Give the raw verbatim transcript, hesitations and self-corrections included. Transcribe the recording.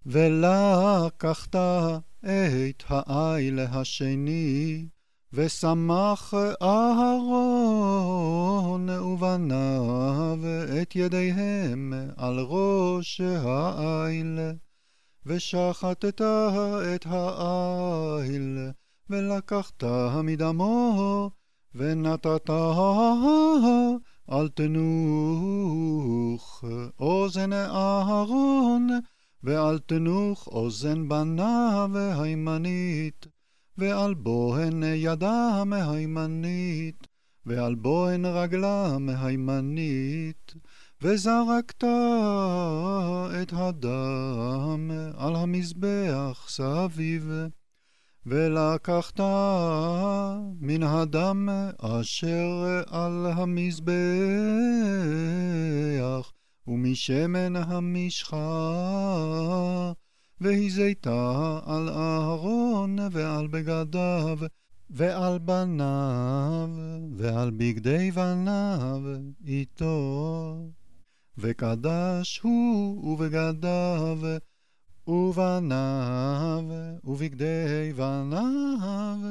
ולקחת את האיל השני, ושמח אהרון ובניו את ידיהם על ראש האיל, ושחטת את האיל, ולקחת מדמו, ונתת על תנוך אוזן אהרון, ועל תנוך אוזן בניו הימנית, ועל בוהן ידם הימנית, ועל בוהן רגלם הימנית, וזרקת את הדם על המזבח סביב, ולקחת מן הדם אשר על המזבח, ומשמן המשחה, והזית על אהרון ועל בגדיו, ועל בניו, ועל בגדי בניו איתו. וקדש הוא ובגדיו, ובניו, ובגדי בניו,